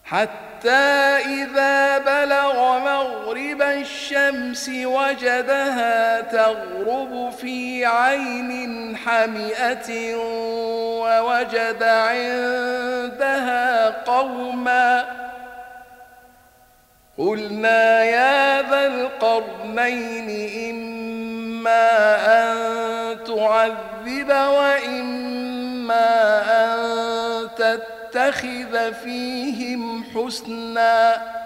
حتى إذا بلغ مغرب الشمس وجدها تغرب في عين حمئة ووجد عندها قوما قلنا يا ذا القرنين إما أن تعذب وإما أن تتخذ فيهم حسنا